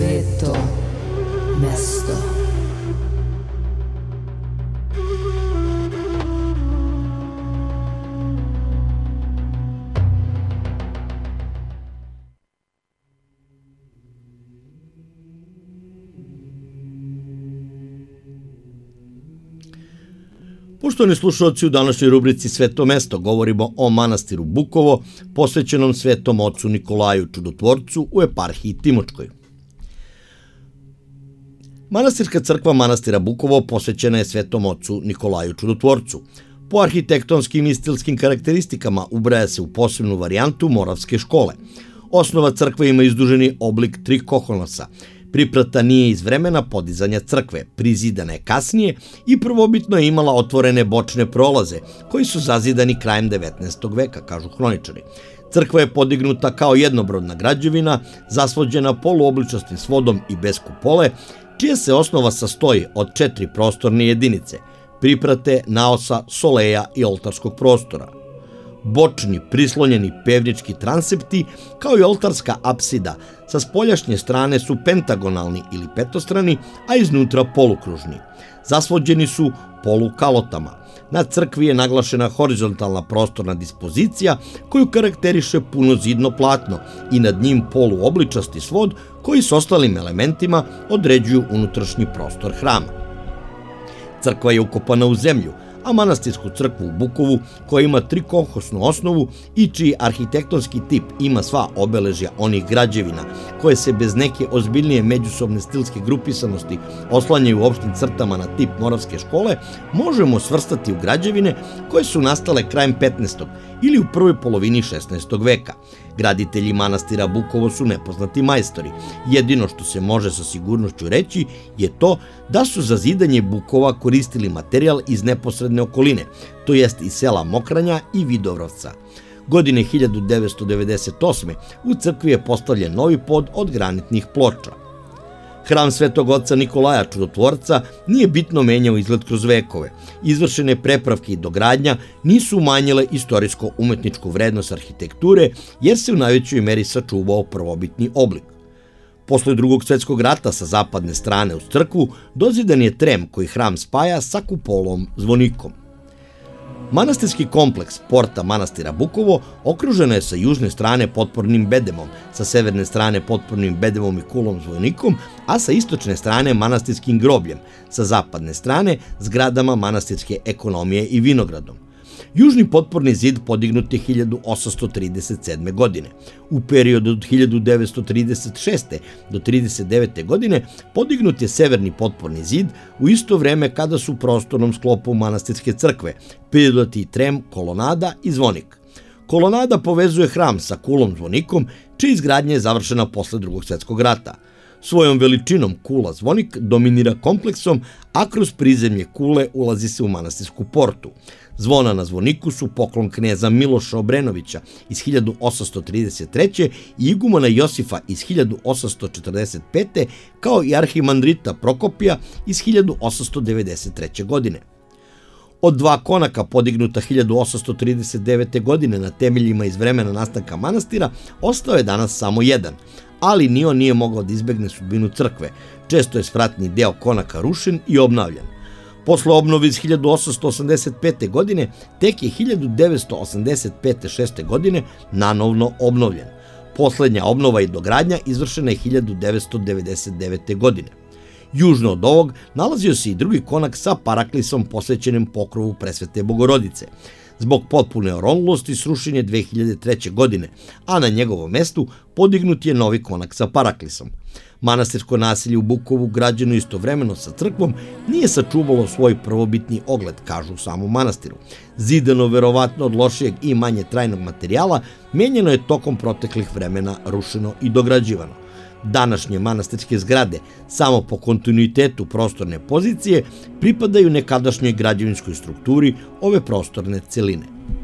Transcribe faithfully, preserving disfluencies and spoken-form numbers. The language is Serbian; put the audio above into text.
Sveto mesto. Poštovani slušalci, u današnjoj rubrici Sveto mesto govorimo o manastiru Bukovo, posvećenom Svetom ocu Nikolaju Čudotvorcu u eparhiji Timočkoj. Manastirska crkva manastira Bukovo posvećena je Svetom ocu Nikolaju Čudotvorcu. Po arhitektonskim i stilskim karakteristikama ubraja se u posebnu varijantu moravske škole. Osnova crkve ima izduženi oblik trikokonosa. Priprata nije iz vremena podizanja crkve, prizidana je kasnije i prvobitno je imala otvorene bočne prolaze, koji su zazidani krajem devetnaestog veka, kažu hroničari. Crkva je podignuta kao jednobrodna građevina, zasvođena poluobličastim svodom i bez kupole, čija se osnova sastoji od četiri prostorne jedinice, priprate, naosa, soleja i oltarskog prostora. Bočni, prislonjeni pevnički transepti, kao i oltarska apsida, sa spoljašnje strane su pentagonalni ili petostrani, a iznutra polukružni. Zasvođeni su polukalotama. Na crkvi je naglašena horizontalna prostorna dispozicija koju karakteriše punozidno platno i nad njim poluobličasti svod koji s ostalim elementima određuju unutrašnji prostor hrama. Crkva je ukopana u zemlju, a manastirsku crkvu u Bukovu, koja ima trikohosnu osnovu i čiji arhitektonski tip ima sva obeležja onih građevina, koje se bez neke ozbiljnije međusobne stilske grupisanosti oslanjaju u opštim crtama na tip moravske škole, možemo svrstati u građevine koje su nastale krajem petnaestog ili u prvoj polovini šesnaestog veka. Graditelji manastira Bukovo su nepoznati majstori. Jedino što se može sa sigurnošću reći je to da su za zidanje Bukova koristili materijal iz neposredne okoline, to jest iz sela Mokranja i Vidovrovca. Godine hiljadu devetsto devedeset osme u crkvi je postavljen novi pod od granitnih ploča. Hram Svetog oca Nikolaja Čudotvorca nije bitno menjao izgled kroz vekove. Izvršene prepravke i dogradnja nisu umanjile istorijsko-umetničku vrednost arhitekture, jer se u najvećoj meri sačuvao prvobitni oblik. Posle Drugog svetskog rata sa zapadne strane uz crkvu dozidan je trem koji hram spaja sa kupolom zvonikom. Manastirski kompleks porta manastira Bukovo okruženo je sa južne strane potpornim bedemom, sa severne strane potpornim bedemom i kulom zvonikom, a sa istočne strane manastirskim grobljem, sa zapadne strane zgradama manastirske ekonomije i vinogradom. Južni potporni zid podignut je hiljadu osamsto trideset sedme. godine. U periodu od hiljadu devetsto trideset šeste. do trideset devete. godine podignut je severni potporni zid u isto vreme kada su u prostornom sklopu manastirske crkve pridodati trem, kolonada i zvonik. Kolonada povezuje hram sa kulom zvonikom, čija izgradnja je završena posle Drugog svetskog rata. Svojom veličinom kula zvonik dominira kompleksom, a kroz prizemlje kule ulazi se u manastirsku portu. Zvona na zvoniku su poklon kneza Miloša Obrenovića iz hiljadu osamsto trideset treće. i igumana Josifa iz hiljadu osamsto četrdeset pete. kao i arhimandrita Prokopija iz hiljadu osamsto devedeset treće. godine. Od dva konaka podignuta hiljadu osamsto trideset devete. godine na temeljima iz vremena nastanka manastira ostao je danas samo jedan, ali ni on nije mogao da izbegne sudbinu crkve. Često je spratni deo konaka rušen i obnavljan. Posle obnove iz hiljadu osamsto osamdeset pete. godine, tek je hiljadu devetsto osamdeset pete šeste. godine nanovno obnovljen. Poslednja obnova i dogradnja izvršena je hiljadu devetsto devedeset devete. godine. Južno od ovog nalazio se i drugi konak sa paraklisom posvećenim pokrovu Presvete Bogorodice. Zbog potpune oronlosti srušen je dve hiljade treće. godine, a na njegovom mestu podignut je novi konak sa paraklisom. Manastirsko naselje u Bukovu, građeno istovremeno sa crkvom, nije sačuvalo svoj prvobitni ogled, kažu u samom manastiru. Zidano verovatno od lošijeg i manje trajnog materijala, menjeno je tokom proteklih vremena, rušeno i dograđivano. Današnje manastirske zgrade, samo po kontinuitetu prostorne pozicije, pripadaju nekadašnjoj građevinskoj strukturi ove prostorne celine.